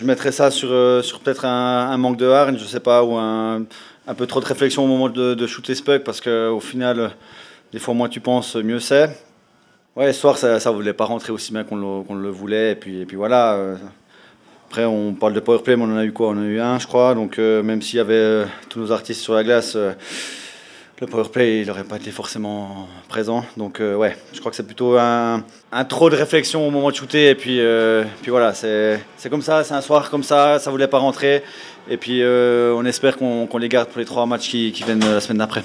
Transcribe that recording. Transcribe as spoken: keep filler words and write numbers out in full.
Je mettrais ça sur, euh, sur peut-être un, un manque de hargne, je sais pas, ou un, un peu trop de réflexion au moment de, de shooter ce puck, parce qu'au final, des fois moins tu penses, mieux c'est. Ouais, ce soir, ça ne voulait pas rentrer aussi bien qu'on le, qu'on le voulait, et puis, et puis voilà. euh, Après, on parle de powerplay, mais on en a eu quoi? On en a eu un, je crois, donc euh, même s'il y avait euh, tous nos artistes sur la glace, euh, le powerplay, il n'aurait pas été forcément présent. Donc euh, ouais, je crois que c'est plutôt un, un trop de réflexion au moment de shooter. Et puis, euh, puis voilà, c'est, c'est comme ça, c'est un soir comme ça, ça ne voulait pas rentrer. Et puis euh, on espère qu'on, qu'on les garde pour les trois matchs qui, qui viennent la semaine d'après.